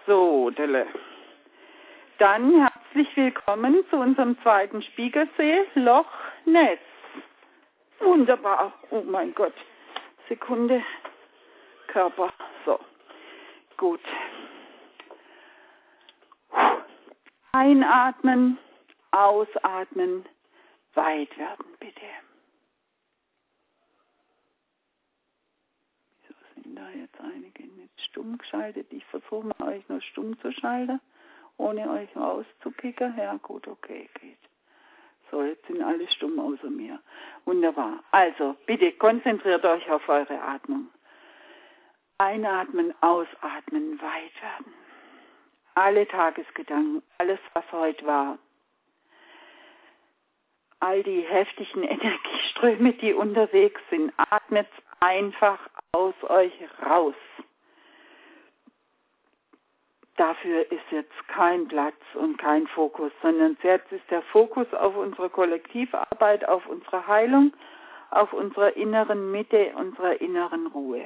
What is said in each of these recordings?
So, Delle. Dann herzlich willkommen zu unserem zweiten Spiegelsee, Loch Ness. Wunderbar. Oh mein Gott. Sekunde. Körper. So. Gut. Einatmen, ausatmen, weit werden, bitte. Wieso sind da jetzt einige nicht stumm geschaltet? Ich versuche mal, euch nur stumm zu schalten, ohne euch rauszukicken. Ja, gut, okay, geht. So, jetzt sind alle stumm außer mir. Wunderbar. Also, bitte konzentriert euch auf eure Atmung. Einatmen, ausatmen, weit werden. Alle Tagesgedanken, alles, was heute war. All die heftigen Energieströme, die unterwegs sind, atmet einfach aus euch raus. Dafür ist jetzt kein Platz und kein Fokus, sondern jetzt ist der Fokus auf unsere Kollektivarbeit, auf unsere Heilung, auf unserer inneren Mitte, unserer inneren Ruhe.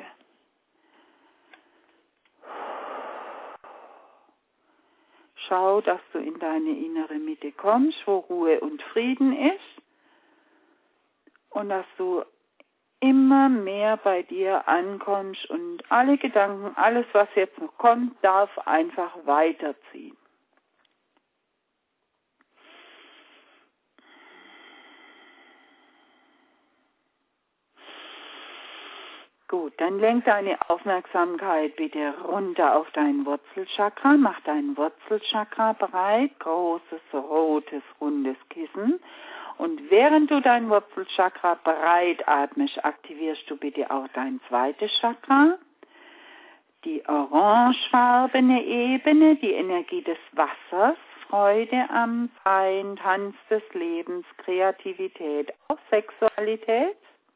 Schau, dass du in deine innere Mitte kommst, wo Ruhe und Frieden ist und dass du immer mehr bei dir ankommst und alle Gedanken, alles, was jetzt noch kommt, darf einfach weiterziehen. Gut, dann lenk deine Aufmerksamkeit bitte runter auf dein Wurzelchakra. Mach dein Wurzelchakra breit, großes, rotes, rundes Kissen. Und während du dein Wurzelchakra breit atmest, aktivierst du bitte auch dein zweites Chakra. Die orangefarbene Ebene, die Energie des Wassers, Freude am Sein, Tanz des Lebens, Kreativität, auch Sexualität.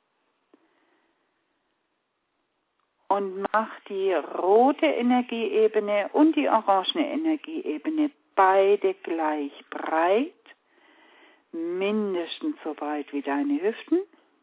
Und mach die rote Energieebene und die orangene Energieebene beide gleich breit, mindestens so breit wie deine Hüften.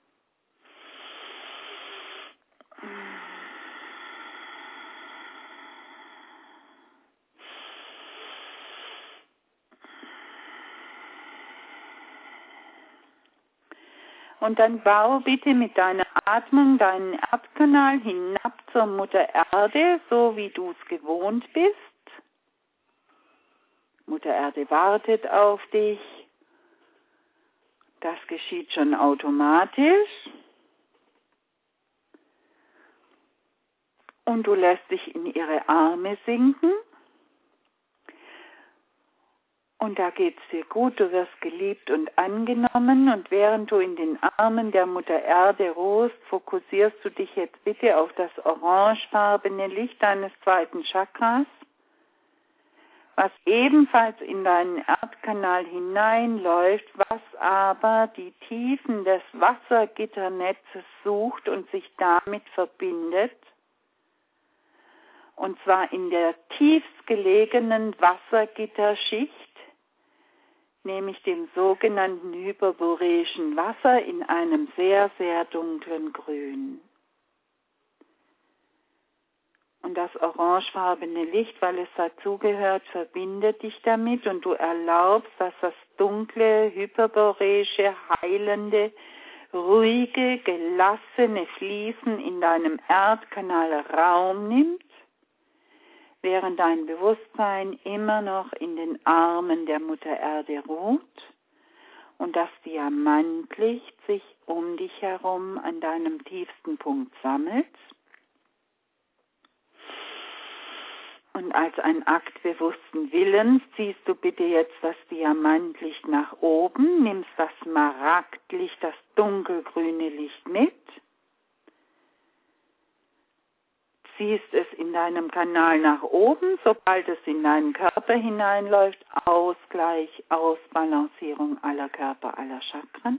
Und dann bau bitte mit deiner Atmung deinen Erdkanal hinab zur Mutter Erde, so wie du es gewohnt bist. Mutter Erde wartet auf dich. Das geschieht schon automatisch. Und du lässt dich in ihre Arme sinken. Und da geht es dir gut, du wirst geliebt und angenommen. Und während du in den Armen der Mutter Erde ruhst, fokussierst du dich jetzt bitte auf das orangefarbene Licht deines zweiten Chakras, was ebenfalls in deinen Erdkanal hineinläuft, was aber die Tiefen des Wassergitternetzes sucht und sich damit verbindet. Und zwar in der tiefstgelegenen Wassergitterschicht, nämlich dem sogenannten hyperboreischen Wasser in einem sehr, sehr dunklen Grün. Und das orangefarbene Licht, weil es dazugehört, verbindet dich damit und du erlaubst, dass das dunkle, hyperboreische, heilende, ruhige, gelassene Fließen in deinem Erdkanal Raum nimmt, während dein Bewusstsein immer noch in den Armen der Mutter Erde ruht und das Diamantlicht sich um dich herum an deinem tiefsten Punkt sammelt. Und als ein Akt bewussten Willens ziehst du bitte jetzt das Diamantlicht nach oben, nimmst das Smaragdlicht, das dunkelgrüne Licht mit, ziehst es in deinem Kanal nach oben, sobald es in deinen Körper hineinläuft, Ausgleich, Ausbalancierung aller Körper, aller Chakren.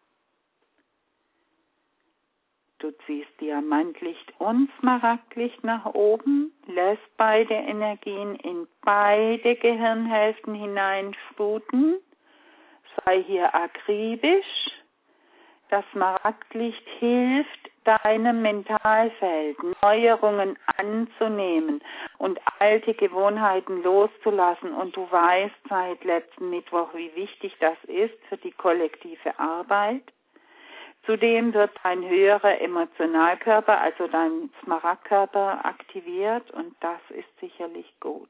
Du ziehst Diamantlicht und Smaragdlicht nach oben, lässt beide Energien in beide Gehirnhälften hineinfluten, sei hier akribisch, Das Smaragdlicht hilft deinem Mentalfeld, Neuerungen anzunehmen und alte Gewohnheiten loszulassen. Und du weißt seit letzten Mittwoch, wie wichtig das ist für die kollektive Arbeit. Zudem wird dein höherer Emotionalkörper, also dein Smaragdkörper, aktiviert und das ist sicherlich gut.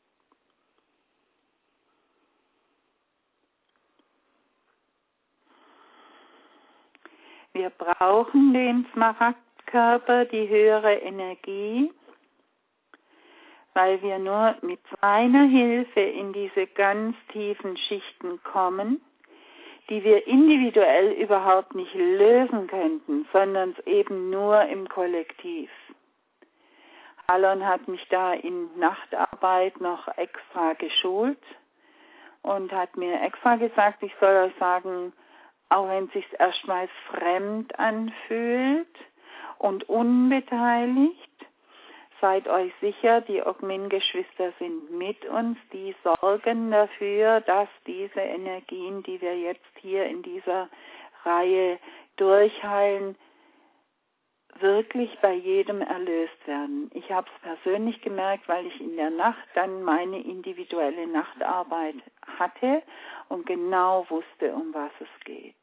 Wir brauchen den Smaragdkörper, die höhere Energie, weil wir nur mit seiner Hilfe in diese ganz tiefen Schichten kommen, die wir individuell überhaupt nicht lösen könnten, sondern eben nur im Kollektiv. Alon hat mich da in Nachtarbeit noch extra geschult und hat mir extra gesagt, ich soll euch sagen, auch wenn es sich erstmals fremd anfühlt und unbeteiligt, seid euch sicher, die Ogmin-Geschwister sind mit uns, die sorgen dafür, dass diese Energien, die wir jetzt hier in dieser Reihe durchheilen, wirklich bei jedem erlöst werden. Ich habe es persönlich gemerkt, weil ich in der Nacht dann meine individuelle Nachtarbeit hatte und genau wusste, um was es geht.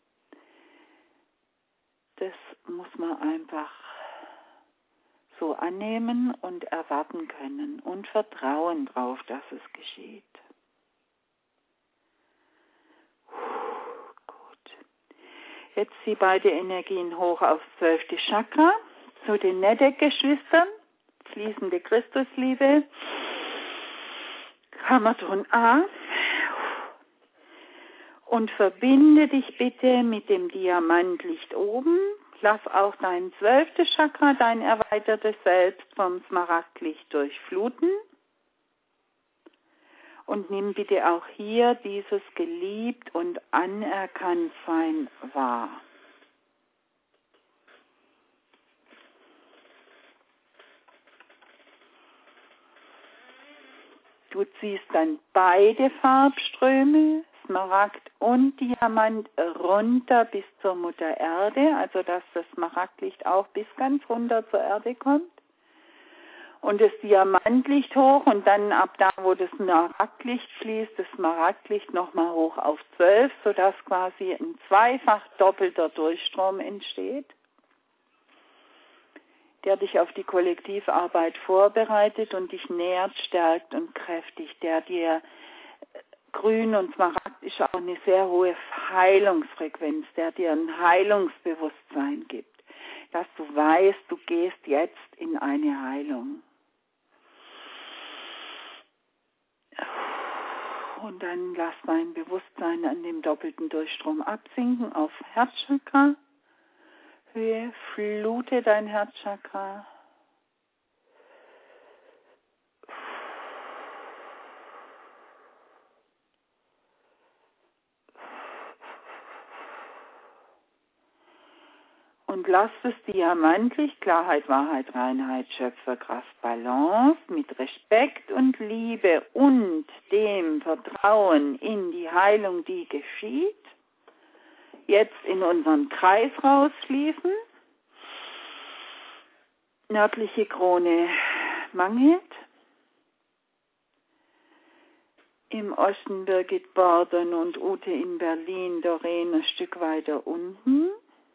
Das muss man einfach so annehmen und erwarten können und vertrauen darauf, dass es geschieht. Gut. Jetzt zieh beide Energien hoch aufs 12. Chakra, zu den Nedek-Geschwistern, fließende Christusliebe, Kammerton A. Und verbinde dich bitte mit dem Diamantlicht oben. Lass auch dein 12. Chakra, dein erweitertes Selbst vom Smaragdlicht durchfluten. Und nimm bitte auch hier dieses geliebt und anerkannt sein wahr. Du ziehst dann beide Farbströme, Smaragd und Diamant, runter bis zur Mutter Erde, also dass das Smaragdlicht auch bis ganz runter zur Erde kommt. Und das Diamantlicht hoch und dann ab da, wo das Smaragdlicht fließt, das Smaragdlicht nochmal hoch auf 12, sodass quasi ein zweifach doppelter Durchstrom entsteht, der dich auf die Kollektivarbeit vorbereitet und dich nährt, stärkt und kräftigt, der dir Grün und Smaragd ist auch eine sehr hohe Heilungsfrequenz, der dir ein Heilungsbewusstsein gibt, dass du weißt, du gehst jetzt in eine Heilung. Und dann lass dein Bewusstsein an dem doppelten Durchstrom absinken auf Herzchakra. Höhe, flute dein Herzchakra. Und lass das Diamantlicht, Klarheit, Wahrheit, Reinheit, Schöpferkraft, Balance mit Respekt und Liebe und dem Vertrauen in die Heilung, die geschieht, jetzt in unseren Kreis rausfließen. Nördliche Krone Mangelt. Im Osten Birgit Borden und Ute in Berlin, Doreen ein Stück weiter unten.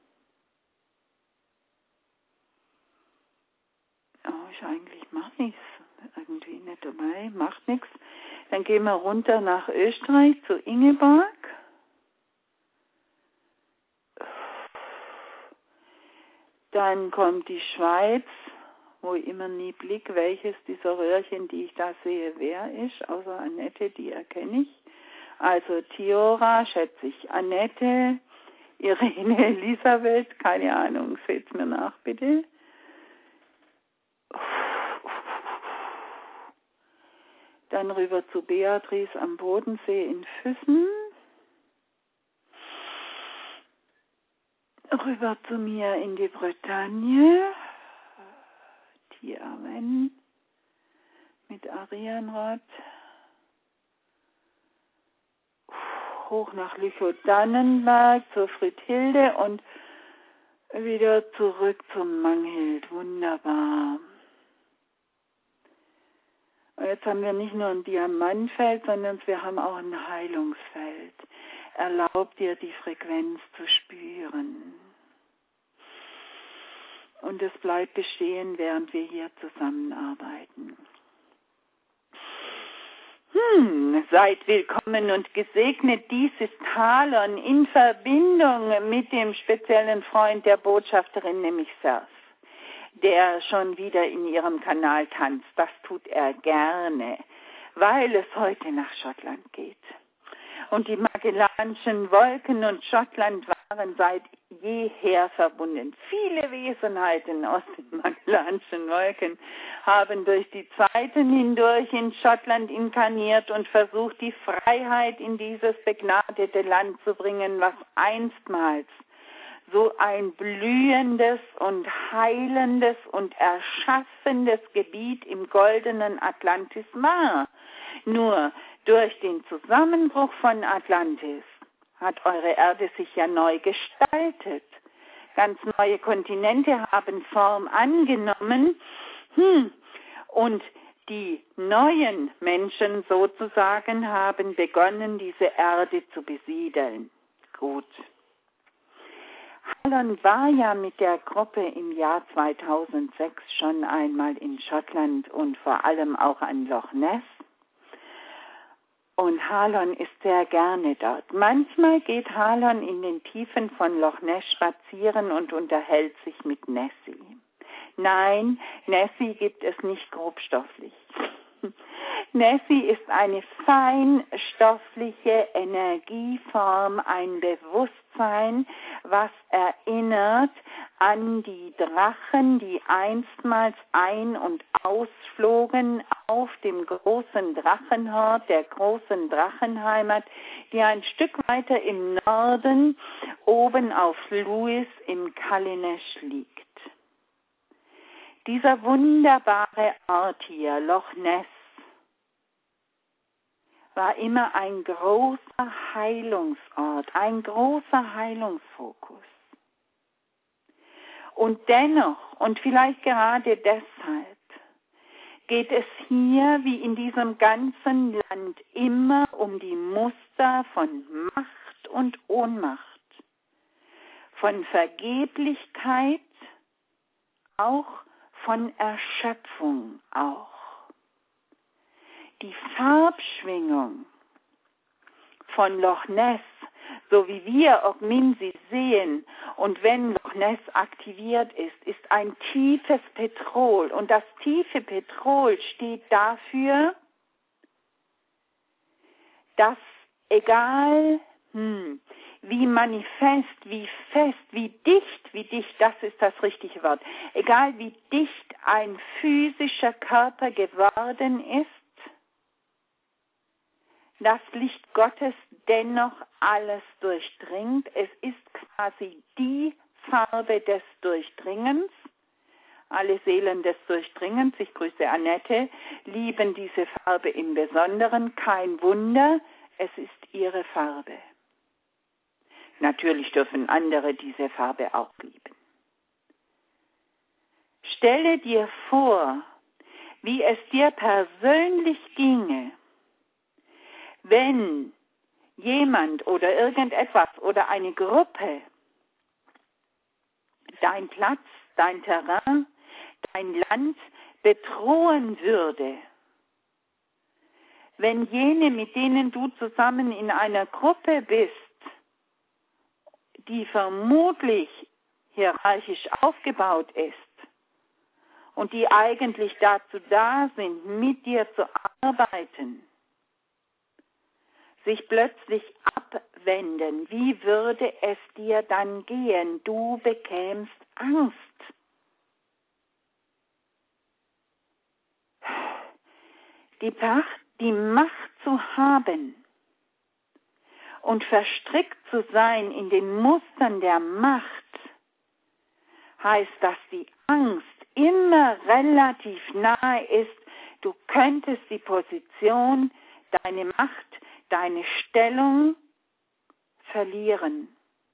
Eigentlich macht nichts, irgendwie nicht dabei, macht nichts. Dann gehen wir runter nach Österreich zu Ingeborg. Dann kommt die Schweiz, wo ich immer nie blick, welches dieser Röhrchen, die ich da sehe, wer ist, außer Annette, die erkenne ich. Also Tiora, schätze ich, Annette, Irene, Elisabeth, keine Ahnung, seht's mir nach, bitte. Dann rüber zu Beatrice am Bodensee in Füssen. Rüber zu mir in die Bretagne. Tiamen mit Arianrod. hoch nach Lüchow-Dannenberg zur Friedhilde und wieder zurück zum Manghild. Wunderbar. Und jetzt haben wir nicht nur ein Diamantfeld, sondern wir haben auch ein Heilungsfeld. Erlaub dir, die Frequenz zu spüren. Und es bleibt bestehen, während wir hier zusammenarbeiten. Seid willkommen und gesegnet. Dies ist Halon in Verbindung mit dem speziellen Freund der Botschafterin, nämlich Surf, der schon wieder in ihrem Kanal tanzt. Das tut er gerne, weil es heute nach Schottland geht. Und die Magellanischen Wolken und Schottland waren seit jeher verbunden. Viele Wesenheiten aus den Magellanischen Wolken haben durch die Zeiten hindurch in Schottland inkarniert und versucht, die Freiheit in dieses begnadete Land zu bringen, was einstmals so ein blühendes und heilendes und erschaffendes Gebiet im goldenen Atlantis war. Nur durch den Zusammenbruch von Atlantis hat eure Erde sich ja neu gestaltet. Ganz neue Kontinente haben Form angenommen. Und die neuen Menschen sozusagen haben begonnen, diese Erde zu besiedeln. Gut. Halon war ja mit der Gruppe im Jahr 2006 schon einmal in Schottland und vor allem auch an Loch Ness. Und Halon ist sehr gerne dort. Manchmal geht Halon in den Tiefen von Loch Ness spazieren und unterhält sich mit Nessie. Nein, Nessie gibt es nicht grobstofflich. Nessie ist eine feinstoffliche Energieform, ein Bewusstsein, was erinnert an die Drachen, die einstmals ein- und ausflogen auf dem großen Drachenhort, der großen Drachenheimat, die ein Stück weiter im Norden, oben auf Lewis im Kalinesh liegt. Dieser wunderbare Ort hier, Loch Ness, war immer ein großer Heilungsort, ein großer Heilungsfokus. Und dennoch, und vielleicht gerade deshalb, geht es hier wie in diesem ganzen Land immer um die Muster von Macht und Ohnmacht, von Vergeblichkeit, auch von Erschöpfung auch. Die Farbschwingung von Loch Ness, so wie wir Ogminsi sehen, und wenn Loch Ness aktiviert ist ein tiefes Petrol. Und das tiefe Petrol steht dafür, dass egal wie manifest, wie fest, wie dicht, das ist das richtige Wort, egal wie dicht ein physischer Körper geworden ist, das Licht Gottes dennoch alles durchdringt. Es ist quasi die Farbe des Durchdringens. Alle Seelen des Durchdringens, ich grüße Annette, lieben diese Farbe im Besonderen. Kein Wunder, es ist ihre Farbe. Natürlich dürfen andere diese Farbe auch lieben. Stelle dir vor, wie es dir persönlich ginge, wenn jemand oder irgendetwas oder eine Gruppe dein Platz, dein Terrain, dein Land bedrohen würde, wenn jene, mit denen du zusammen in einer Gruppe bist, die vermutlich hierarchisch aufgebaut ist und die eigentlich dazu da sind, mit dir zu arbeiten, sich plötzlich abwenden, wie würde es dir dann gehen? Du bekämst Angst. Die Macht zu haben und verstrickt zu sein in den Mustern der Macht, heißt, dass die Angst immer relativ nahe ist. Du könntest die Position, deine Macht, deine Stellung verlieren.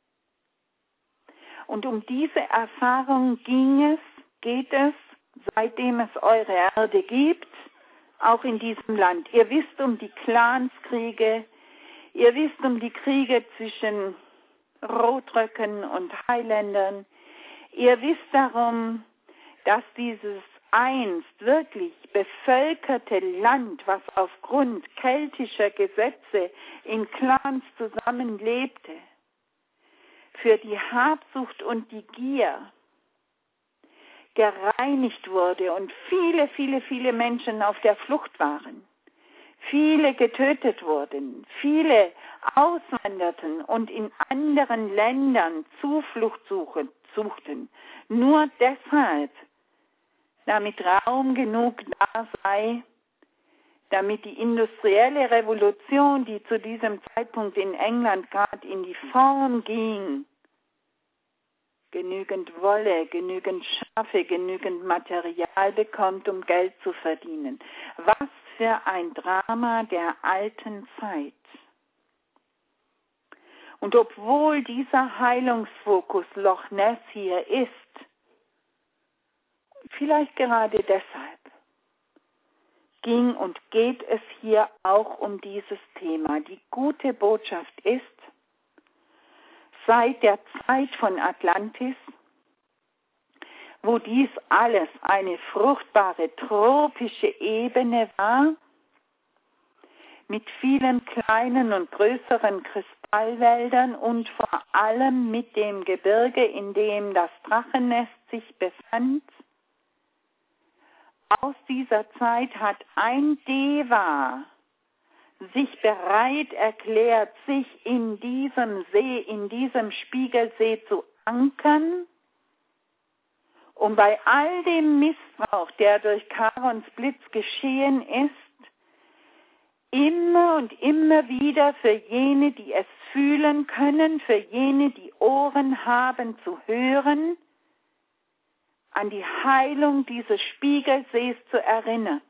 Und um diese Erfahrung geht es, seitdem es eure Erde gibt, auch in diesem Land. Ihr wisst um die Clanskriege, ihr wisst um die Kriege zwischen Rotröcken und Highländern. Ihr wisst darum, dass dieses einst wirklich bevölkerte Land, was aufgrund keltischer Gesetze in Clans zusammenlebte, für die Habsucht und die Gier gereinigt wurde und viele, viele, viele Menschen auf der Flucht waren. Viele getötet wurden, viele auswanderten und in anderen Ländern Zuflucht suchten. Nur deshalb, damit Raum genug da sei, damit die industrielle Revolution, die zu diesem Zeitpunkt in England gerade in die Form ging, genügend Wolle, genügend Schafe, genügend Material bekommt, um Geld zu verdienen. Was für ein Drama der alten Zeit. Und obwohl dieser Heilungsfokus Loch Ness hier ist, vielleicht gerade deshalb, ging und geht es hier auch um dieses Thema. Die gute Botschaft ist, seit der Zeit von Atlantis, wo dies alles eine fruchtbare tropische Ebene war, mit vielen kleinen und größeren Kristallwäldern und vor allem mit dem Gebirge, in dem das Drachennest sich befand. Aus dieser Zeit hat ein Deva sich bereit erklärt, sich in diesem See, in diesem Spiegelsee zu ankern, um bei all dem Missbrauch, der durch Charons Blitz geschehen ist, immer und immer wieder für jene, die es fühlen können, für jene, die Ohren haben zu hören, an die Heilung dieses Spiegelsees zu erinnern.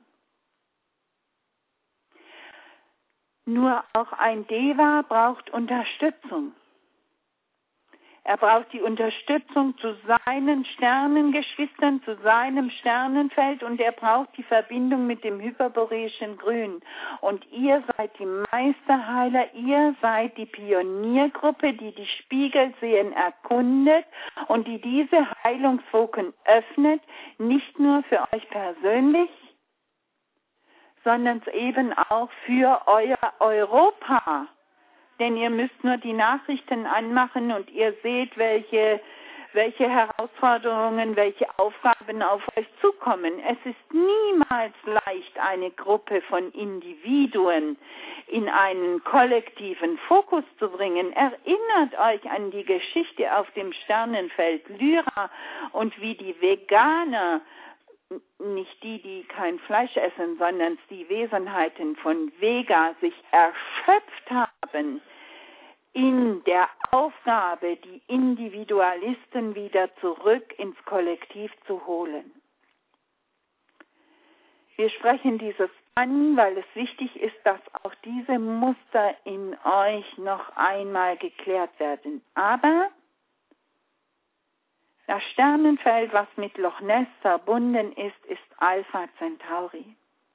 Nur auch ein Deva braucht Unterstützung. Er braucht die Unterstützung zu seinen Sternengeschwistern, zu seinem Sternenfeld und er braucht die Verbindung mit dem hyperboreischen Grün. Und ihr seid die Meisterheiler, ihr seid die Pioniergruppe, die die Spiegelseen erkundet und die diese Heilungsfoken öffnet, nicht nur für euch persönlich, sondern eben auch für euer Europa. Denn ihr müsst nur die Nachrichten anmachen und ihr seht, welche Herausforderungen, welche Aufgaben auf euch zukommen. Es ist niemals leicht, eine Gruppe von Individuen in einen kollektiven Fokus zu bringen. Erinnert euch an die Geschichte auf dem Sternenfeld Lyra und wie die Veganer, nicht die kein Fleisch essen, sondern die Wesenheiten von Vega sich erschöpft haben in der Aufgabe, die Individualisten wieder zurück ins Kollektiv zu holen. Wir sprechen dieses an, weil es wichtig ist, dass auch diese Muster in euch noch einmal geklärt werden. Aber das Sternenfeld, was mit Loch Ness verbunden ist Alpha Centauri.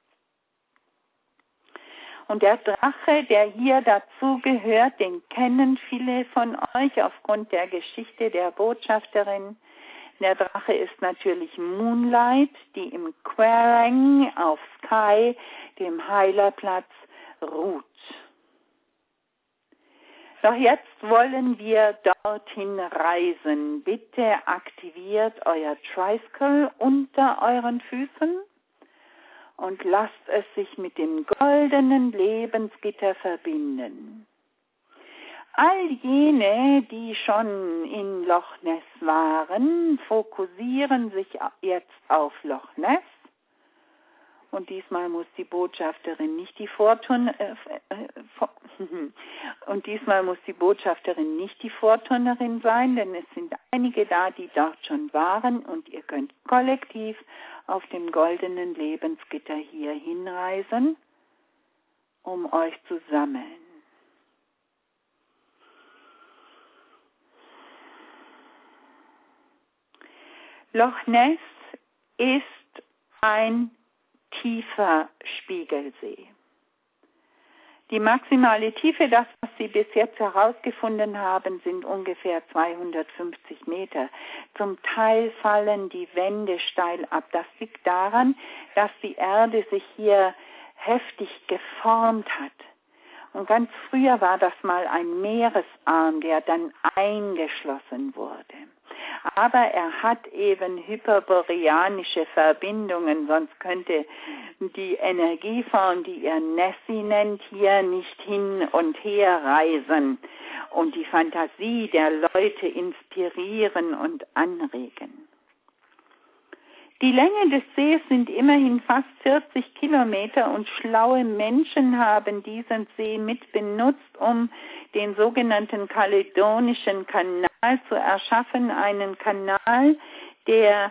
Und der Drache, der hier dazu gehört, den kennen viele von euch aufgrund der Geschichte der Botschafterin. Der Drache ist natürlich Moonlight, die im Quarang auf Sky, dem Heilerplatz, ruht. Doch jetzt wollen wir dorthin reisen. Bitte aktiviert euer Tricycle unter euren Füßen und lasst es sich mit dem goldenen Lebensgitter verbinden. All jene, die schon in Loch Ness waren, fokussieren sich jetzt auf Loch Ness. Und diesmal muss die Botschafterin nicht die Vorturnerin sein, denn es sind einige da, die dort schon waren und ihr könnt kollektiv auf dem goldenen Lebensgitter hier hinreisen, um euch zu sammeln. Loch Ness ist ein tiefer Spiegelsee. Die maximale Tiefe, das, was Sie bis jetzt herausgefunden haben, sind ungefähr 250 Meter. Zum Teil fallen die Wände steil ab. Das liegt daran, dass die Erde sich hier heftig geformt hat. Und ganz früher war das mal ein Meeresarm, der dann eingeschlossen wurde. Aber er hat eben hyperboreanische Verbindungen, sonst könnte die Energieform, die ihr Nessie nennt, hier nicht hin und her reisen und die Fantasie der Leute inspirieren und anregen. Die Länge des Sees sind immerhin fast 40 Kilometer und schlaue Menschen haben diesen See mit benutzt, um den sogenannten Kaledonischen Kanal zu erschaffen, einen Kanal, der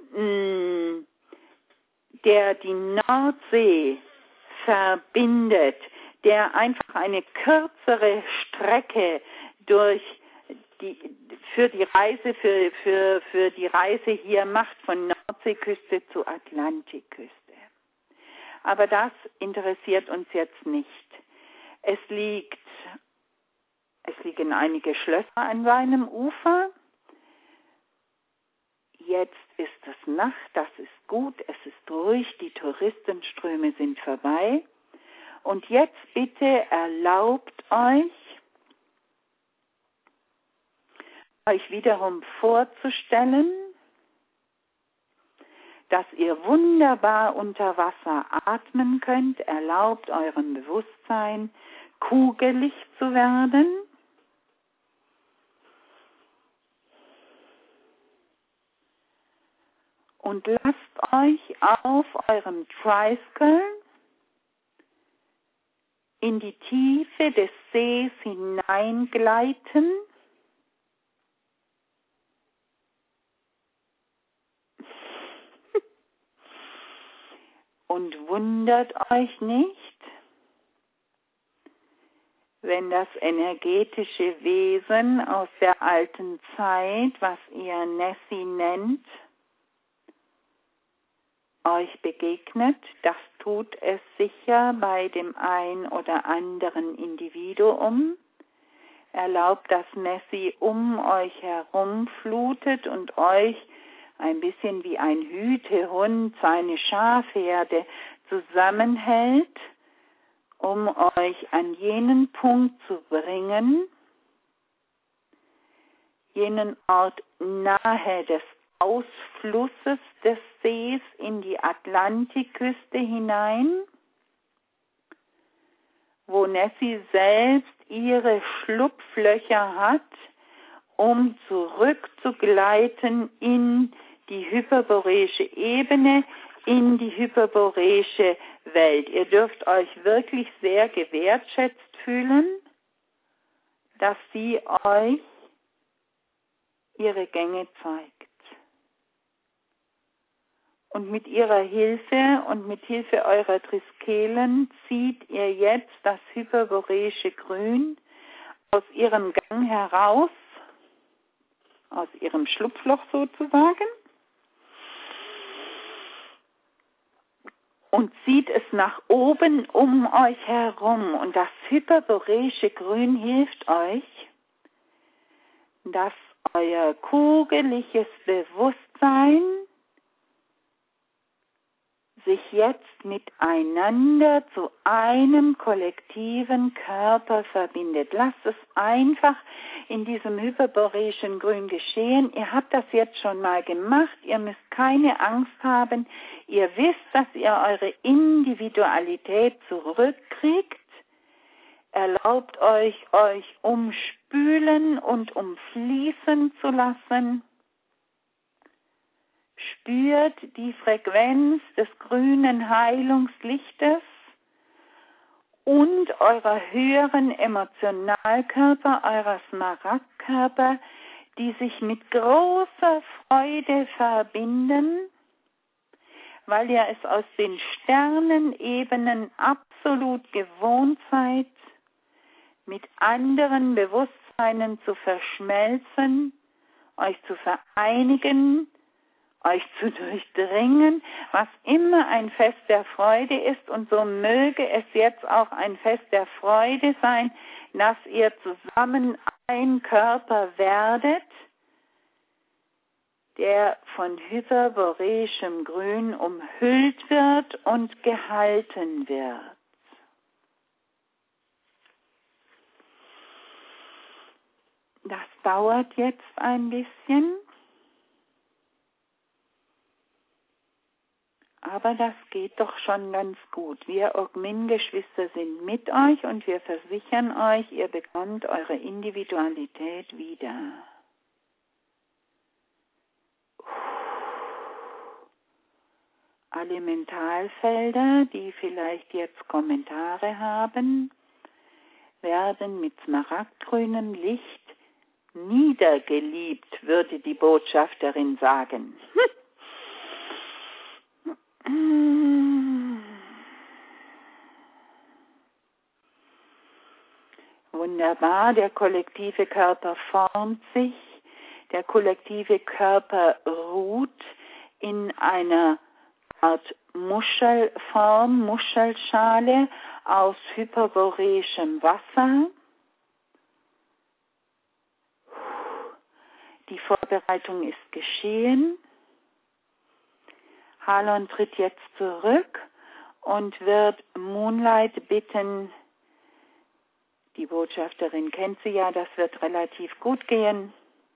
die Nordsee verbindet, der einfach eine kürzere Strecke für die Reise hier macht von Nordseeküste zu Atlantikküste. Aber das interessiert uns jetzt nicht. Es liegen einige Schlösser an seinem Ufer. Jetzt ist es Nacht, das ist gut, es ist ruhig, die Touristenströme sind vorbei. Und jetzt bitte erlaubt euch wiederum vorzustellen, dass ihr wunderbar unter Wasser atmen könnt, erlaubt eurem Bewusstsein kugelig zu werden. Und lasst euch auf eurem Tricycle in die Tiefe des Sees hineingleiten. Und wundert euch nicht, wenn das energetische Wesen aus der alten Zeit, was ihr Nessie nennt, euch begegnet. Das tut es sicher bei dem ein oder anderen Individuum. Erlaubt, dass Nessie um euch herum flutet und euch ein bisschen wie ein Hütehund seine Schafherde zusammenhält, um euch an jenen Punkt zu bringen, jenen Ort nahe des Ausflusses des Sees in die Atlantikküste hinein, wo Nessie selbst ihre Schlupflöcher hat, um zurückzugleiten in die hyperboreische Ebene, in die hyperboreische Welt. Ihr dürft euch wirklich sehr gewertschätzt fühlen, dass sie euch ihre Gänge zeigt. Und mit ihrer Hilfe und mit Hilfe eurer Triskelen zieht ihr jetzt das hyperboreische Grün aus ihrem Gang heraus, aus ihrem Schlupfloch sozusagen, und zieht es nach oben um euch herum. Und das hyperboreische Grün hilft euch, dass euer kugeliges Bewusstsein sich jetzt miteinander zu einem kollektiven Körper verbindet. Lasst es einfach in diesem hyperboreischen Grün geschehen. Ihr habt das jetzt schon mal gemacht. Ihr müsst keine Angst haben. Ihr wisst, dass ihr eure Individualität zurückkriegt. Erlaubt euch umspülen und umfließen zu lassen. Spürt die Frequenz des grünen Heilungslichtes und eurer höheren Emotionalkörper, eurer Smaragdkörper, die sich mit großer Freude verbinden, weil ihr es aus den Sternenebenen absolut gewohnt seid, mit anderen Bewusstseinen zu verschmelzen, euch zu vereinigen euch zu durchdringen, was immer ein Fest der Freude ist, und so möge es jetzt auch ein Fest der Freude sein, dass ihr zusammen ein Körper werdet, der von hyperboreischem Grün umhüllt wird und gehalten wird. Das dauert jetzt ein bisschen, aber das geht doch schon ganz gut. Wir Ogmin-Geschwister sind mit euch und wir versichern euch, ihr bekommt eure Individualität wieder. Alle Mentalfelder, die vielleicht jetzt Kommentare haben, werden mit smaragdgrünem Licht niedergeliebt, würde die Botschafterin sagen. Wunderbar, der kollektive Körper formt sich, der kollektive Körper ruht in einer Art Muschelform, Muschelschale aus hyperboreischem Wasser. Die Vorbereitung ist geschehen. Halon tritt jetzt zurück und wird Moonlight bitten, die Botschafterin kennt sie ja, das wird relativ gut gehen.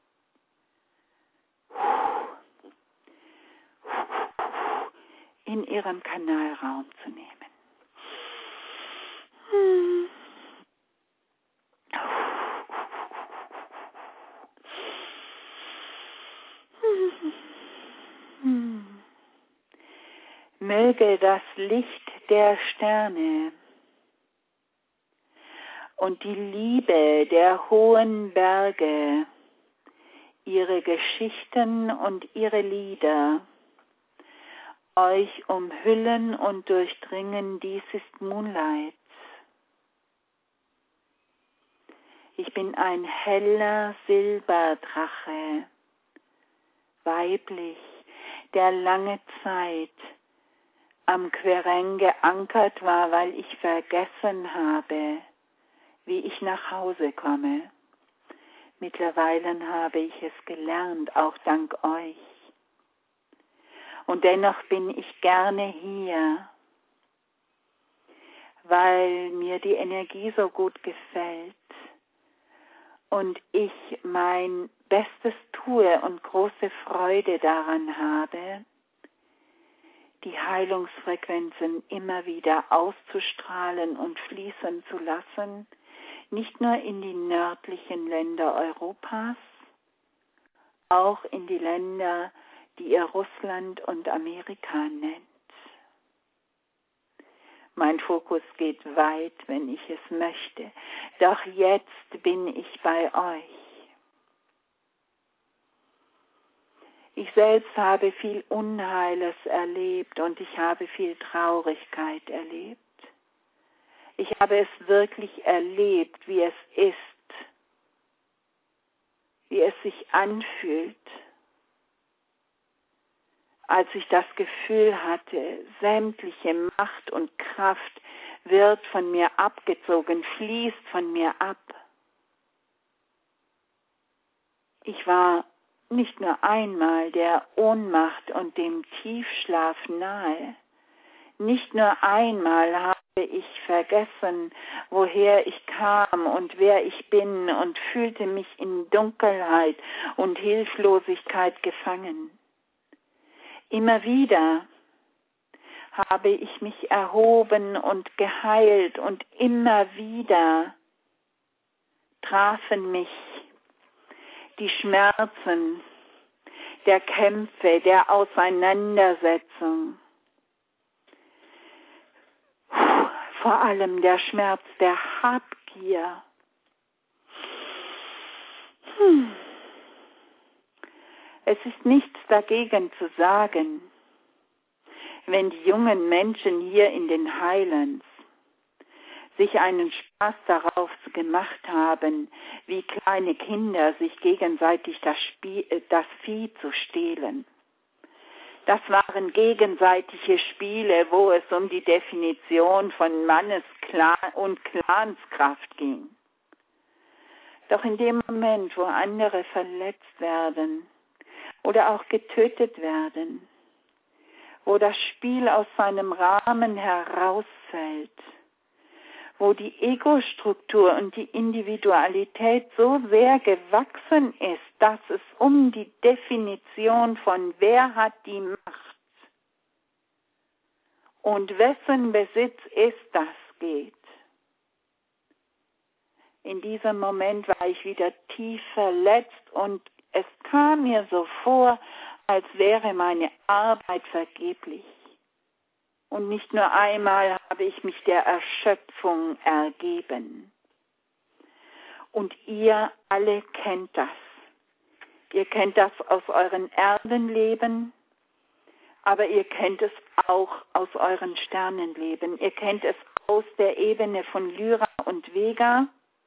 In ihrem Kanal Raum zu nehmen. Möge das Licht der Sterne und die Liebe der hohen Berge, ihre Geschichten und ihre Lieder euch umhüllen und durchdringen. Dies ist Moonlight. Ich bin ein heller Silberdrache, weiblich, der lange Zeit am Queren geankert war, weil ich vergessen habe, wie ich nach Hause komme. Mittlerweile habe ich es gelernt, auch dank euch. Und dennoch bin ich gerne hier, weil mir die Energie so gut gefällt und ich mein Bestes tue und große Freude daran habe, die Heilungsfrequenzen immer wieder auszustrahlen und fließen zu lassen, nicht nur in die nördlichen Länder Europas, auch in die Länder, die ihr Russland und Amerika nennt. Mein Fokus geht weit, wenn ich es möchte, doch jetzt bin ich bei euch. Ich selbst habe viel Unheiles erlebt und ich habe viel Traurigkeit erlebt. Ich habe es wirklich erlebt, wie es ist, wie es sich anfühlt, als ich das Gefühl hatte, sämtliche Macht und Kraft wird von mir abgezogen, fließt von mir ab. Ich war nicht nur einmal der Ohnmacht und dem Tiefschlaf nahe. Nicht nur einmal habe ich vergessen, woher ich kam und wer ich bin und fühlte mich in Dunkelheit und Hilflosigkeit gefangen. Immer wieder habe ich mich erhoben und geheilt und immer wieder trafen mich die Schmerzen der Kämpfe, der Auseinandersetzung. Vor allem der Schmerz der Habgier. Es ist nichts dagegen zu sagen, wenn die jungen Menschen hier in den Highlands sich einen Spaß darauf gemacht haben, wie kleine Kinder sich gegenseitig das Vieh zu stehlen. Das waren gegenseitige Spiele, wo es um die Definition von und Clanskraft ging. Doch in dem Moment, wo andere verletzt werden oder auch getötet werden, wo das Spiel aus seinem Rahmen herausfällt, wo die Ego-Struktur und die Individualität so sehr gewachsen ist, dass es um die Definition von wer hat die Macht und wessen Besitz ist das geht. In diesem Moment war ich wieder tief verletzt und es kam mir so vor, als wäre meine Arbeit vergeblich. Und nicht nur einmal habe ich mich der Erschöpfung ergeben. Und ihr alle kennt das. Ihr kennt das aus euren Erdenleben, aber ihr kennt es auch aus euren Sternenleben. Ihr kennt es aus der Ebene von Lyra und Vega,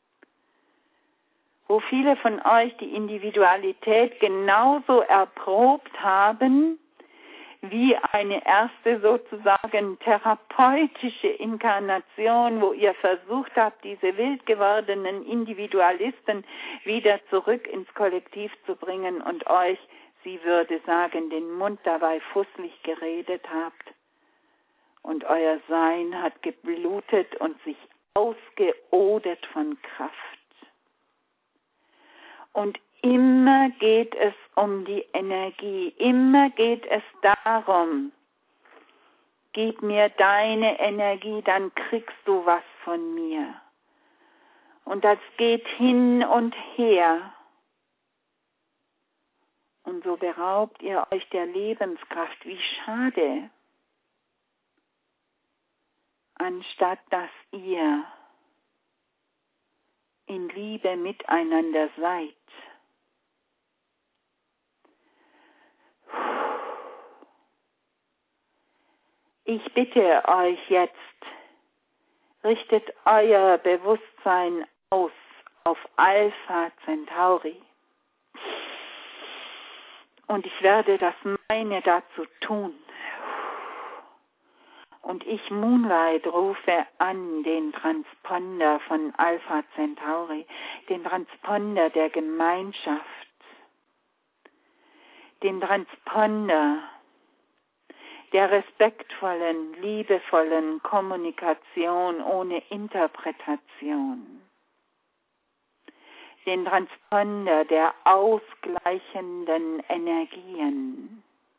wo viele von euch die Individualität genauso erprobt haben, wie eine erste sozusagen therapeutische Inkarnation, wo ihr versucht habt, diese wild gewordenen Individualisten wieder zurück ins Kollektiv zu bringen und euch, sie würde sagen, den Mund dabei fußlich geredet habt. Und euer Sein hat geblutet und sich ausgeodert von Kraft. Und immer geht es um die Energie, immer geht es darum, gib mir deine Energie, dann kriegst du was von mir. Und das geht hin und her. Und so beraubt ihr euch der Lebenskraft, wie schade. Anstatt dass ihr in Liebe miteinander seid. Ich bitte euch jetzt, richtet euer Bewusstsein aus auf Alpha Centauri. Und ich werde das meine dazu tun. Und ich, Moonlight, rufe an den Transponder von Alpha Centauri, den Transponder der Gemeinschaft, den Transponder der respektvollen, liebevollen Kommunikation ohne Interpretation, den Transponder der ausgleichenden Energien.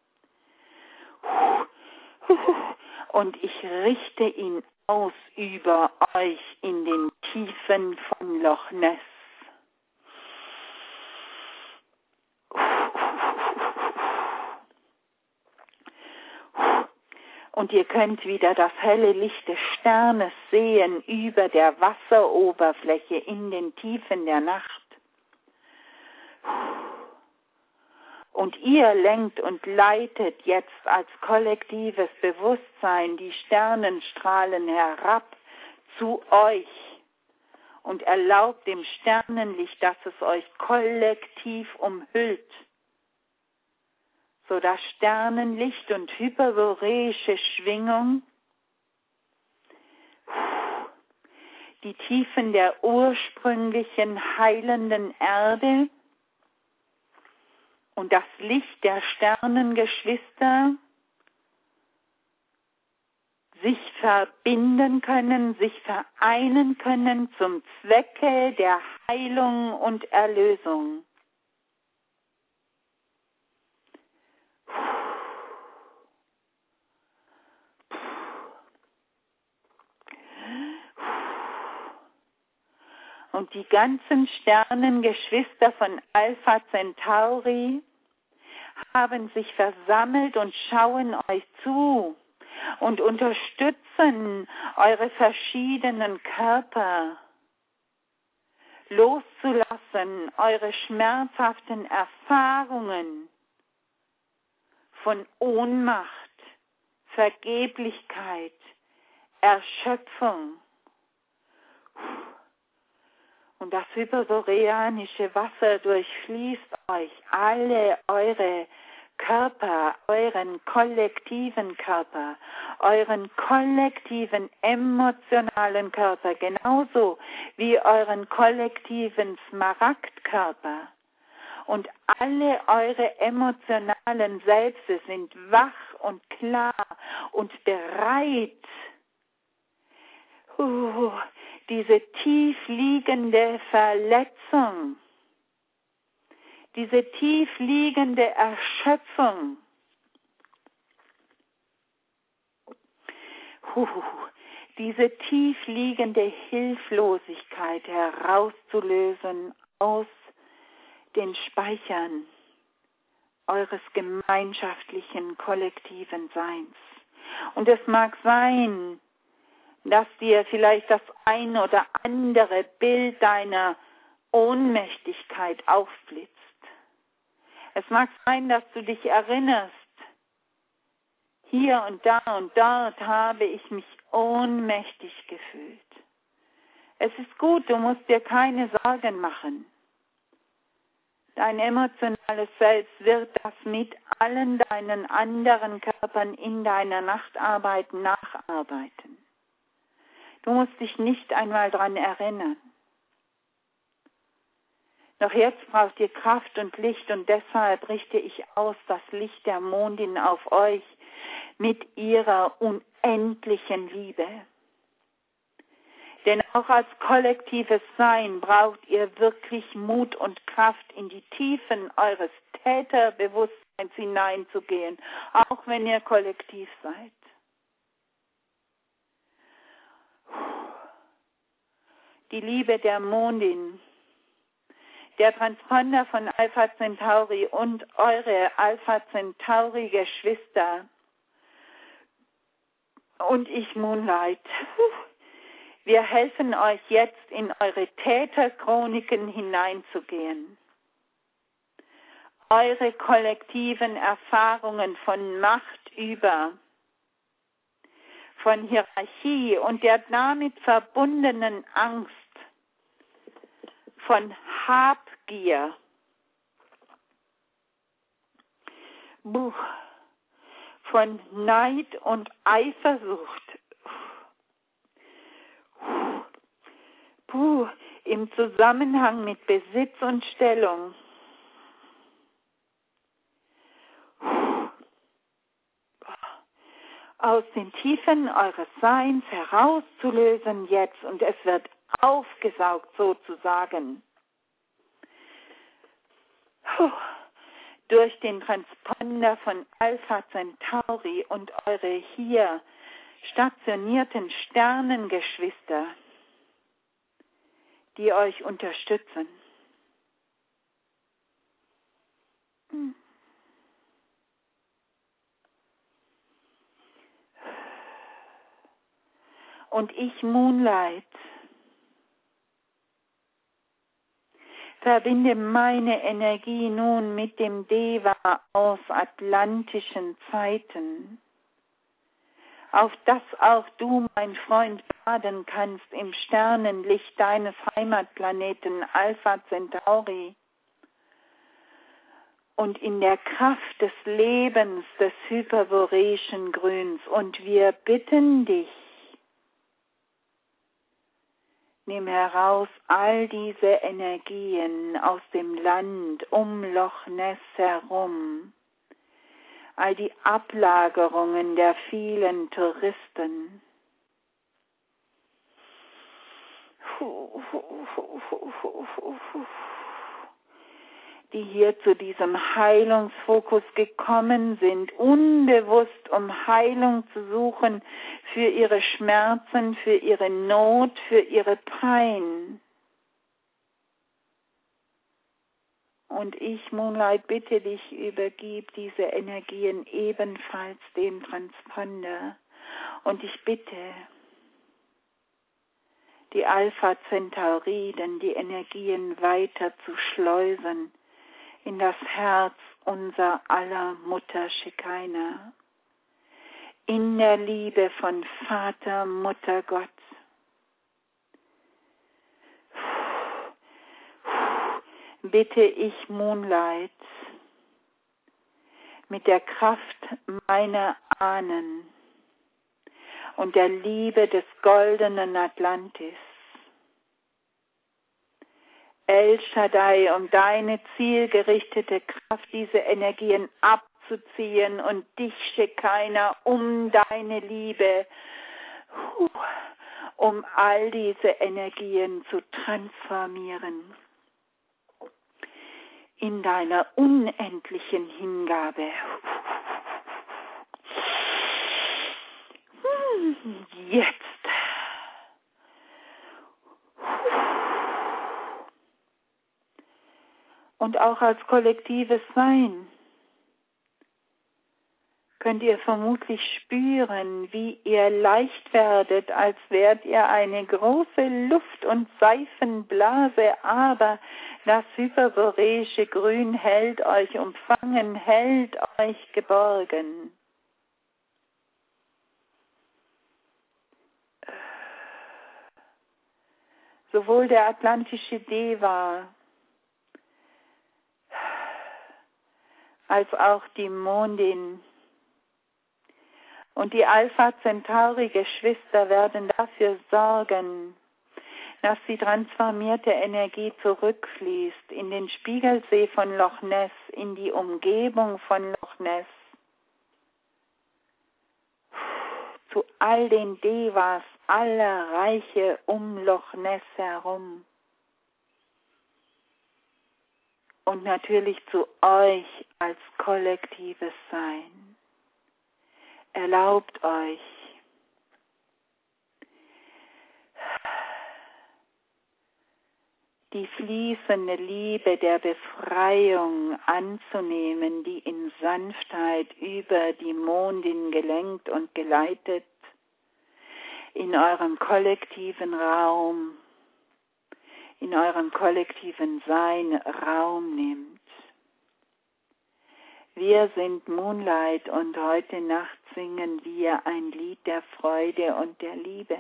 Und ich richte ihn aus über euch in den Tiefen von Loch Ness. Und ihr könnt wieder das helle Licht des Sternes sehen über der Wasseroberfläche in den Tiefen der Nacht. Und ihr lenkt und leitet jetzt als kollektives Bewusstsein die Sternenstrahlen herab zu euch und erlaubt dem Sternenlicht, dass es euch kollektiv umhüllt, sodass Sternenlicht und hyperboreische Schwingung die Tiefen der ursprünglichen heilenden Erde und das Licht der Sternengeschwister sich verbinden können, sich vereinen können zum Zwecke der Heilung und Erlösung. Und die ganzen Sternengeschwister von Alpha Centauri haben sich versammelt und schauen euch zu und unterstützen eure verschiedenen Körper loszulassen, eure schmerzhaften Erfahrungen von Ohnmacht, Vergeblichkeit, Erschöpfung. Und das hyperboreanische Wasser durchfließt euch alle eure Körper, euren kollektiven Körper, euren kollektiven emotionalen Körper, genauso wie euren kollektiven Smaragdkörper. Und alle eure emotionalen Selbste sind wach und klar und bereit, diese tief liegende Verletzung, diese tief liegende Erschöpfung, diese tief liegende Hilflosigkeit herauszulösen aus den Speichern eures gemeinschaftlichen, kollektiven Seins. Und es mag sein, dass dir vielleicht das ein oder andere Bild deiner Ohnmächtigkeit aufblitzt. Es mag sein, dass du dich erinnerst, hier und dort habe ich mich ohnmächtig gefühlt. Es ist gut, du musst dir keine Sorgen machen. Dein emotionales Selbst wird das mit allen deinen anderen Körpern in deiner Nachtarbeit nacharbeiten. Du musst dich nicht einmal daran erinnern. Doch jetzt braucht ihr Kraft und Licht und deshalb richte ich aus das Licht der Mondin auf euch mit ihrer unendlichen Liebe. Denn auch als kollektives Sein braucht ihr wirklich Mut und Kraft, in die Tiefen eures Täterbewusstseins hineinzugehen, auch wenn ihr kollektiv seid. Die Liebe der Mondin, der Transponder von Alpha Centauri und eure Alpha Centauri Geschwister und ich Moonlight. Wir helfen euch jetzt in eure Täterchroniken hineinzugehen. Eure kollektiven Erfahrungen von Macht über, von Hierarchie und der damit verbundenen Angst, von Habgier, von Neid und Eifersucht, im Zusammenhang mit Besitz und Stellung, aus den Tiefen eures Seins herauszulösen jetzt und es wird aufgesaugt sozusagen durch den Transponder von Alpha Centauri und eure hier stationierten Sternengeschwister, die euch unterstützen. Und ich, Moonlight, verbinde meine Energie nun mit dem Deva aus atlantischen Zeiten, auf das auch du, mein Freund, baden kannst im Sternenlicht deines Heimatplaneten Alpha Centauri und in der Kraft des Lebens des hyperboreischen Grüns. Und wir bitten dich, nimm heraus all diese Energien aus dem Land um Loch Ness herum, all die Ablagerungen der vielen Touristen. Die hier zu diesem Heilungsfokus gekommen sind, unbewusst um Heilung zu suchen für ihre Schmerzen, für ihre Not, für ihre Pein. Und ich, Moonlight, bitte dich, übergib diese Energien ebenfalls dem Transponder. Und ich bitte die Alpha Centauriden, die Energien weiter zu schleusen in das Herz unser aller Mutter Shekinah, in der Liebe von Vater, Mutter, Gott. Bitte ich, Moonlight, mit der Kraft meiner Ahnen und der Liebe des goldenen Atlantis. El Shaddai, um deine zielgerichtete Kraft, diese Energien abzuziehen und dich, Shekinah, um deine Liebe, um all diese Energien zu transformieren in deiner unendlichen Hingabe. Jetzt. Und auch als kollektives Sein könnt ihr vermutlich spüren, wie ihr leicht werdet, als wärt ihr eine große Luft- und Seifenblase, aber das hyperboreische Grün hält euch umfangen, hält euch geborgen. Sowohl der atlantische Deva als auch die Mondin und die Alpha Centauri Geschwister werden dafür sorgen, dass die transformierte Energie zurückfließt in den Spiegelsee von Loch Ness, in die Umgebung von Loch Ness, zu all den Devas aller Reiche um Loch Ness herum. Und natürlich zu euch als kollektives Sein. Erlaubt euch, die fließende Liebe der Befreiung anzunehmen, die in Sanftheit über die Mondin gelenkt und geleitet in eurem kollektiven Raum, in eurem kollektiven Sein Raum nimmt. Wir sind Moonlight und heute Nacht singen wir ein Lied der Freude und der Liebe.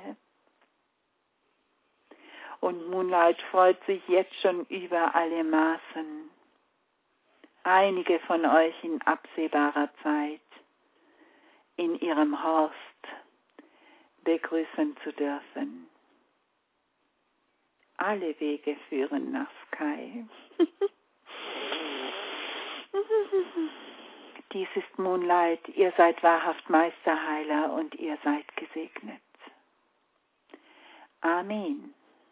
Und Moonlight freut sich jetzt schon über alle Maßen, einige von euch in absehbarer Zeit in ihrem Horst begrüßen zu dürfen. Alle Wege führen nach Sky. Dies ist Moonlight, ihr seid wahrhaft Meisterheiler und ihr seid gesegnet. Amen.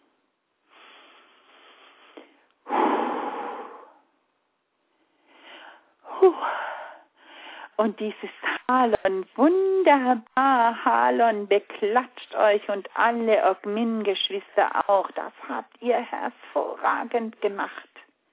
Und dies ist Halon, wunderbar, Halon beklatscht euch und alle Ogmin-Geschwister auch, das habt ihr hervorragend gemacht.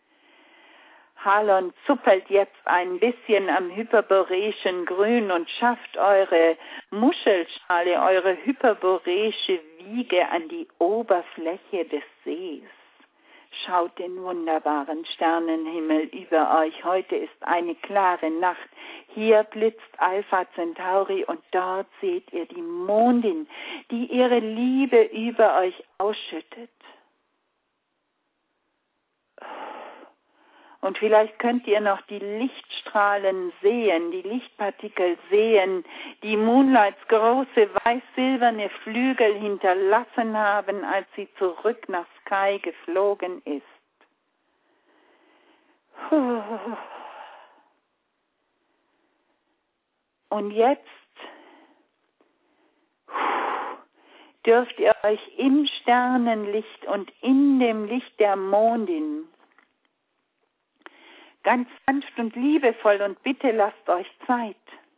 Halon zuppelt jetzt ein bisschen am hyperboreischen Grün und schafft eure Muschelschale, eure hyperboreische Wiege an die Oberfläche des Sees. Schaut den wunderbaren Sternenhimmel über euch. Heute ist eine klare Nacht. Hier blitzt Alpha Centauri und dort seht ihr die Mondin, die ihre Liebe über euch ausschüttet. Und vielleicht könnt ihr noch die Lichtstrahlen sehen, die Lichtpartikel sehen, die Moonlights große weiß-silberne Flügel hinterlassen haben, als sie zurück nach Sky geflogen ist. Und jetzt dürft ihr euch im Sternenlicht und in dem Licht der Mondin ganz sanft und liebevoll, und bitte lasst euch Zeit,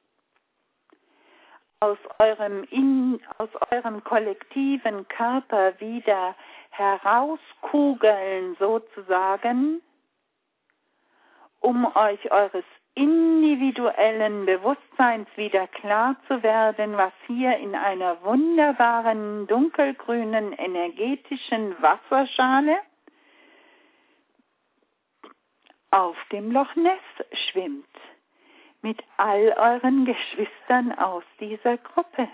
aus eurem kollektiven Körper wieder herauskugeln sozusagen, um euch eures individuellen Bewusstseins wieder klar zu werden, was hier in einer wunderbaren dunkelgrünen energetischen Wasserschale auf dem Loch Ness schwimmt, mit all euren Geschwistern aus dieser Gruppe.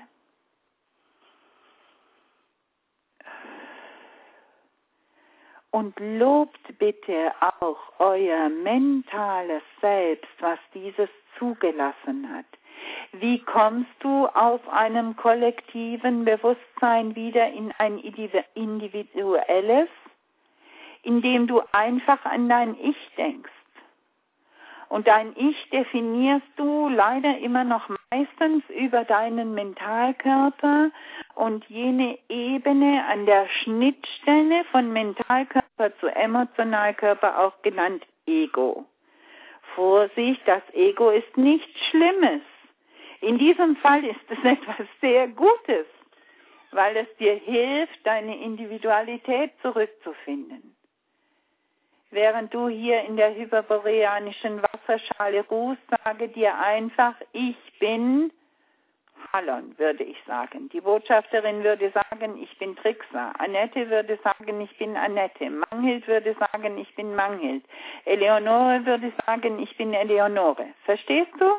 Und lobt bitte auch euer mentales Selbst, was dieses zugelassen hat. Wie kommst du aus einem kollektiven Bewusstsein wieder in ein individuelles? Indem du einfach an dein Ich denkst. Und dein Ich definierst du leider immer noch meistens über deinen Mentalkörper und jene Ebene an der Schnittstelle von Mentalkörper zu Emotionalkörper, auch genannt Ego. Vorsicht, das Ego ist nichts Schlimmes. In diesem Fall ist es etwas sehr Gutes, weil es dir hilft, deine Individualität zurückzufinden. Während du hier in der hyperboreanischen Wasserschale ruhst, sage dir einfach, ich bin Halon, würde ich sagen. Die Botschafterin würde sagen, ich bin Trixa. Annette würde sagen, ich bin Annette. Manghild würde sagen, ich bin Manghild. Eleonore würde sagen, ich bin Eleonore. Verstehst du?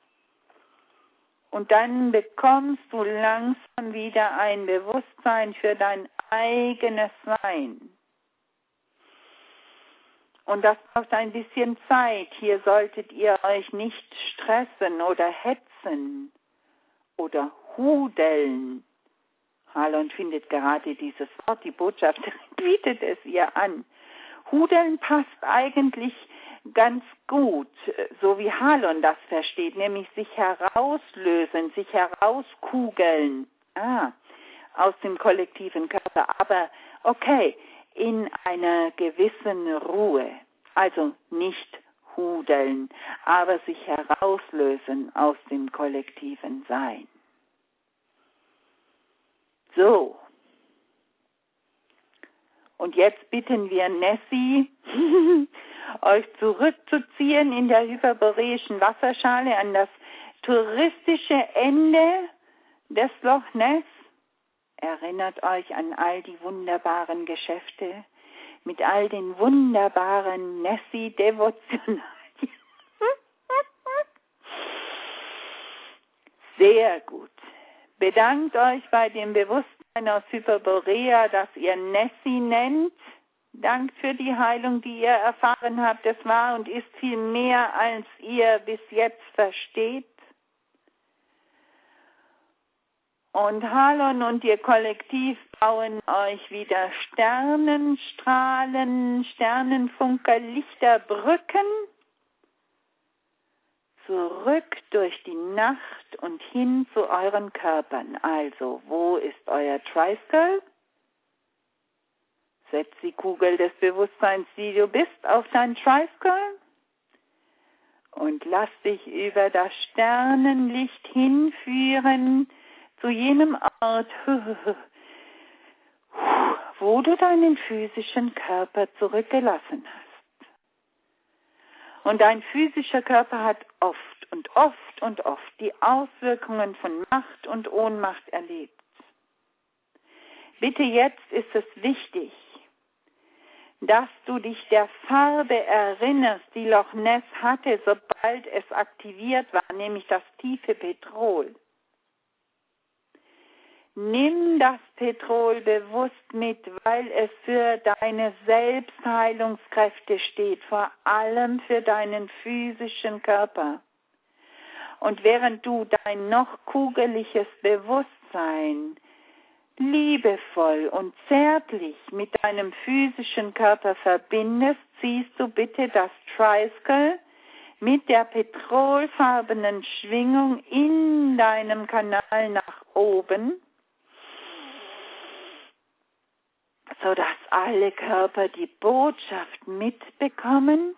Und dann bekommst du langsam wieder ein Bewusstsein für dein eigenes Sein. Und das braucht ein bisschen Zeit. Hier solltet ihr euch nicht stressen oder hetzen oder hudeln. Halon findet gerade dieses Wort, die Botschafterin bietet es ihr an. Hudeln passt eigentlich ganz gut, so wie Halon das versteht, nämlich sich herauslösen, sich herauskugeln aus dem kollektiven Körper. Aber okay, in einer gewissen Ruhe, also nicht hudeln, aber sich herauslösen aus dem kollektiven Sein. So, und jetzt bitten wir Nessie, euch zurückzuziehen in der hyperboreischen Wasserschale an das touristische Ende des Loch Ness. Erinnert euch an all die wunderbaren Geschäfte mit all den wunderbaren Nessie-Devotionalien. Sehr gut. Bedankt euch bei dem Bewusstsein aus Hyperborea, das ihr Nessie nennt. Dankt für die Heilung, die ihr erfahren habt. Es war und ist viel mehr, als ihr bis jetzt versteht. Und Halon und ihr Kollektiv bauen euch wieder Sternenstrahlen, Sternenfunker, Lichterbrücken zurück durch die Nacht und hin zu euren Körpern. Also, wo ist euer Triskel? Setz die Kugel des Bewusstseins, die du bist, auf dein Triskel und lass dich über das Sternenlicht hinführen zu jenem Ort, wo du deinen physischen Körper zurückgelassen hast. Und dein physischer Körper hat oft und oft und oft die Auswirkungen von Macht und Ohnmacht erlebt. Bitte, jetzt ist es wichtig, dass du dich der Farbe erinnerst, die Loch Ness hatte, sobald es aktiviert war, nämlich das tiefe Petrol. Nimm das Petrol bewusst mit, weil es für deine Selbstheilungskräfte steht, vor allem für deinen physischen Körper. Und während du dein noch kugeliges Bewusstsein liebevoll und zärtlich mit deinem physischen Körper verbindest, ziehst du bitte das Triskel mit der petrolfarbenen Schwingung in deinem Kanal nach oben, sodass alle Körper die Botschaft mitbekommen.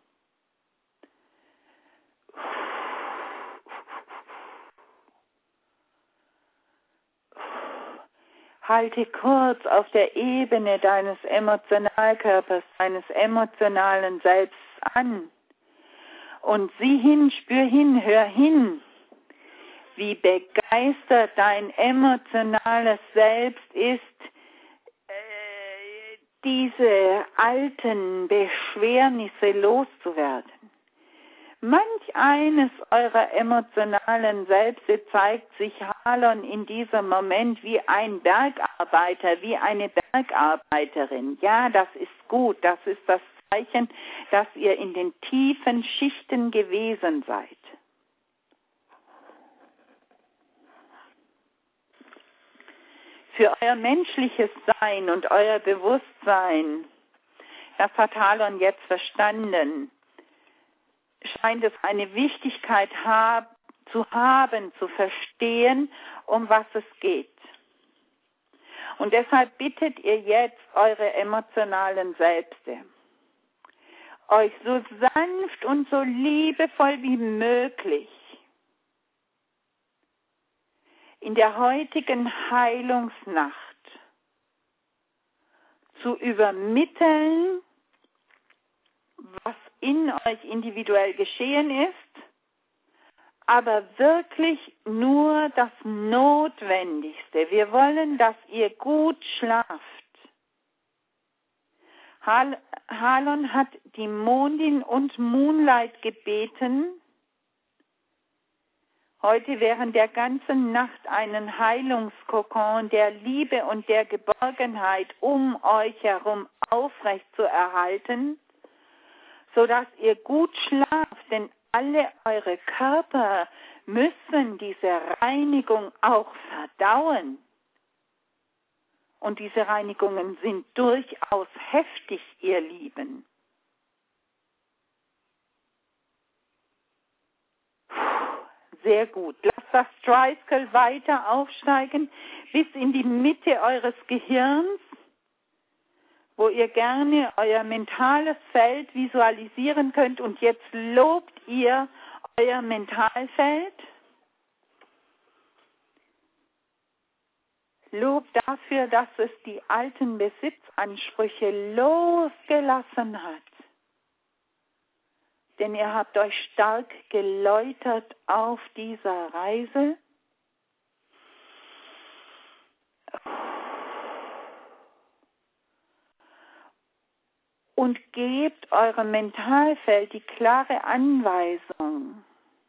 Halte kurz auf der Ebene deines Emotionalkörpers, deines emotionalen Selbst an und sieh hin, spür hin, hör hin, wie begeistert dein emotionales Selbst ist, diese alten Beschwernisse loszuwerden. Manch eines eurer emotionalen Selbste zeigt sich Halon in diesem Moment wie ein Bergarbeiter, wie eine Bergarbeiterin. Ja, das ist gut, das ist das Zeichen, dass ihr in den tiefen Schichten gewesen seid. Für euer menschliches Sein und euer Bewusstsein, das hat Halon jetzt verstanden, scheint es eine Wichtigkeit zu verstehen, um was es geht. Und deshalb bittet ihr jetzt eure emotionalen Selbste, euch so sanft und so liebevoll wie möglich in der heutigen Heilungsnacht zu übermitteln, was in euch individuell geschehen ist, aber wirklich nur das Notwendigste. Wir wollen, dass ihr gut schlaft. Halon hat die Mondin und Moonlight gebeten, heute während der ganzen Nacht einen Heilungskokon der Liebe und der Geborgenheit um euch herum aufrecht zu erhalten, sodass ihr gut schlaft, denn alle eure Körper müssen diese Reinigung auch verdauen. Und diese Reinigungen sind durchaus heftig, ihr Lieben. Sehr gut. Lasst das Tricycle weiter aufsteigen bis in die Mitte eures Gehirns, wo ihr gerne euer mentales Feld visualisieren könnt. Und jetzt lobt ihr euer Mentalfeld. Lobt dafür, dass es die alten Besitzansprüche losgelassen hat. Denn ihr habt euch stark geläutert auf dieser Reise. Und gebt eurem Mentalfeld die klare Anweisung,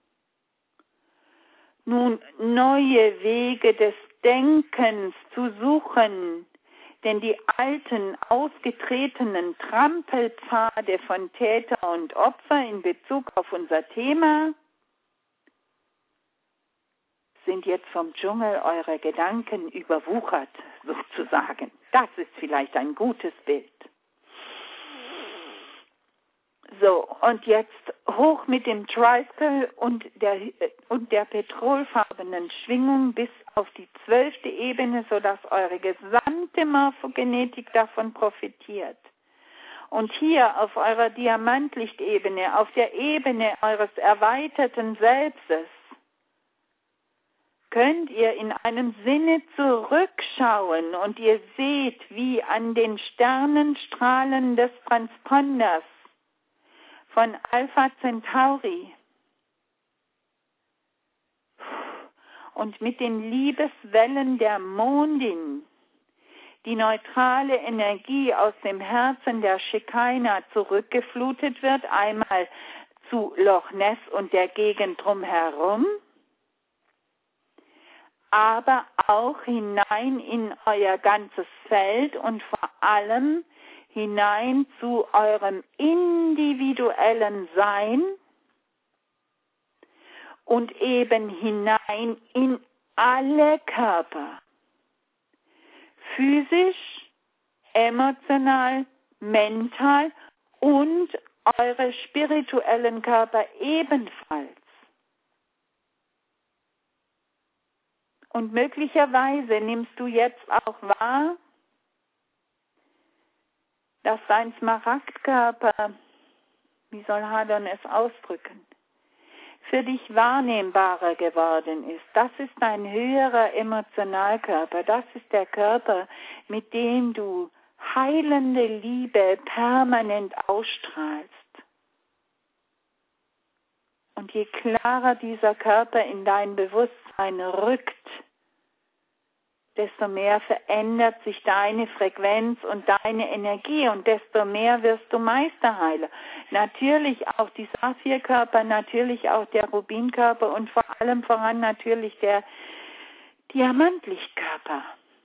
nun neue Wege des Denkens zu suchen, denn die alten, ausgetretenen Trampelpfade von Täter und Opfer in Bezug auf unser Thema sind jetzt vom Dschungel eurer Gedanken überwuchert, sozusagen. Das ist vielleicht ein gutes Bild. So, und jetzt hoch mit dem Tricycle und der petrolfarbenen Schwingung bis auf die 12. Ebene, sodass eure gesamte Morphogenetik davon profitiert. Und hier auf eurer Diamantlichtebene, auf der Ebene eures erweiterten Selbstes, könnt ihr in einem Sinne zurückschauen und ihr seht, wie an den Sternenstrahlen des Transponders von Alpha Centauri und mit den Liebeswellen der Mondin die neutrale Energie aus dem Herzen der Shekinah zurückgeflutet wird, einmal zu Loch Ness und der Gegend drumherum, aber auch hinein in euer ganzes Feld und vor allem hinein zu eurem individuellen Sein und eben hinein in alle Körper. Physisch, emotional, mental und eure spirituellen Körper ebenfalls. Und möglicherweise nimmst du jetzt auch wahr, dass dein Smaragdkörper, wie soll Halon es ausdrücken, für dich wahrnehmbarer geworden ist. Das ist dein höherer Emotionalkörper. Das ist der Körper, mit dem du heilende Liebe permanent ausstrahlst. Und je klarer dieser Körper in dein Bewusstsein rückt, desto mehr verändert sich deine Frequenz und deine Energie und desto mehr wirst du Meisterheiler. Natürlich auch die Saphirkörper, natürlich auch der Rubinkörper und vor allem voran natürlich der Diamantlichtkörper.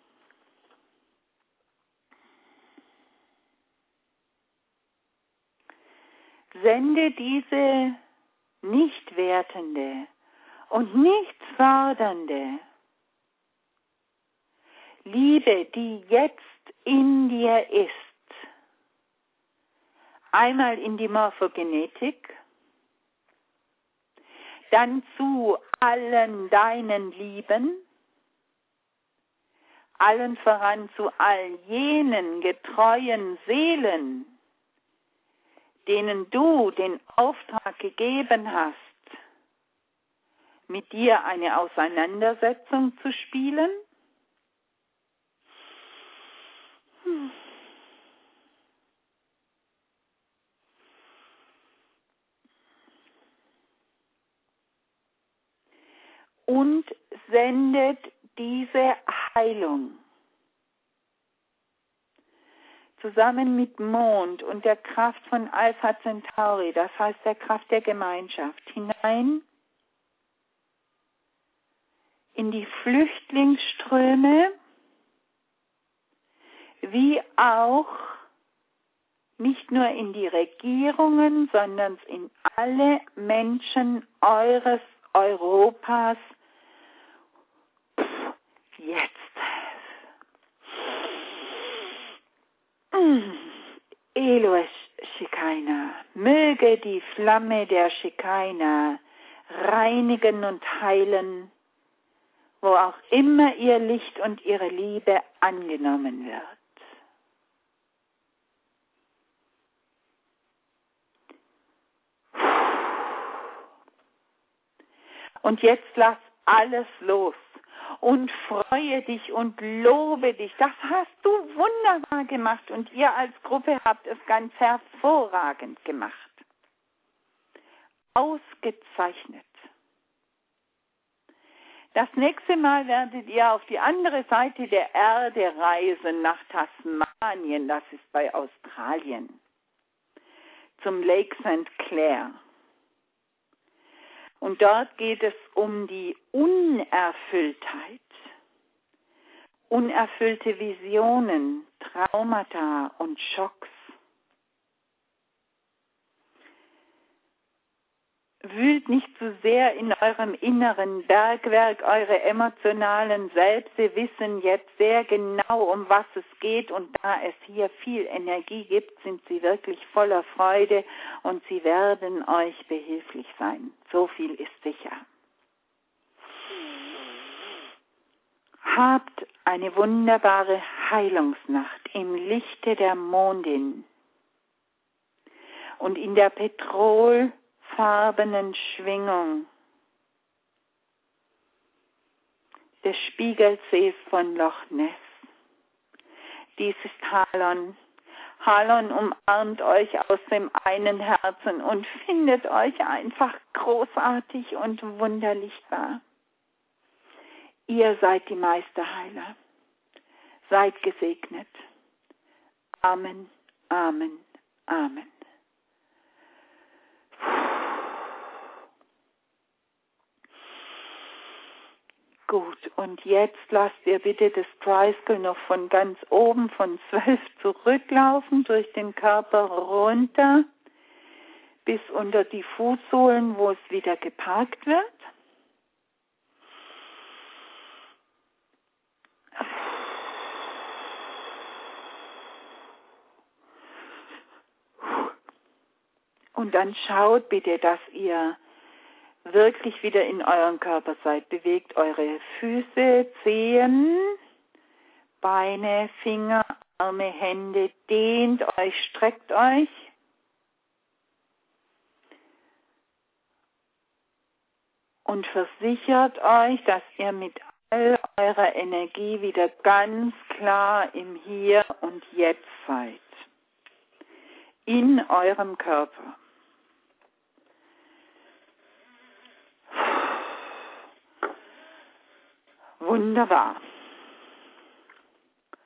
Sende diese nicht wertende und nichts fordernde Liebe, die jetzt in dir ist, einmal in die Morphogenetik, dann zu allen deinen Lieben, allen voran zu all jenen getreuen Seelen, denen du den Auftrag gegeben hast, mit dir eine Auseinandersetzung zu spielen. Und sendet diese Heilung zusammen mit Mond und der Kraft von Alpha Centauri, das heißt der Kraft der Gemeinschaft, hinein in die Flüchtlingsströme, wie auch nicht nur in die Regierungen, sondern in alle Menschen eures Europas. Jetzt. Elohe Shekinah, möge die Flamme der Shekinah reinigen und heilen, wo auch immer ihr Licht und ihre Liebe angenommen wird. Und jetzt lass alles los und freue dich und lobe dich. Das hast du wunderbar gemacht und ihr als Gruppe habt es ganz hervorragend gemacht. Ausgezeichnet. Das nächste Mal werdet ihr auf die andere Seite der Erde reisen, nach Tasmanien, das ist bei Australien, zum Lake St. Clair. Und dort geht es um die Unerfülltheit, unerfüllte Visionen, Traumata und Schocks. Wühlt nicht zu sehr in eurem inneren Bergwerk, eure emotionalen Selbste wissen jetzt sehr genau, um was es geht, und da es hier viel Energie gibt, sind sie wirklich voller Freude und sie werden euch behilflich sein. So viel ist sicher. Habt eine wunderbare Heilungsnacht im Lichte der Mondin und in der petrolfarbenen Schwingung des Spiegelsees von Loch Ness. Dies ist Halon. Halon umarmt euch aus dem einen Herzen und findet euch einfach großartig und wunderlich wahr. Ihr seid die Meisterheiler. Seid gesegnet. Amen, Amen, Amen. Gut, und jetzt lasst ihr bitte das Tricycle noch von ganz oben von 12 zurücklaufen, durch den Körper runter, bis unter die Fußsohlen, wo es wieder geparkt wird. Und dann schaut bitte, dass ihr wirklich wieder in euren Körper seid. Bewegt eure Füße, Zehen, Beine, Finger, Arme, Hände. Dehnt euch, streckt euch. Und versichert euch, dass ihr mit all eurer Energie wieder ganz klar im Hier und Jetzt seid. In eurem Körper. Wunderbar.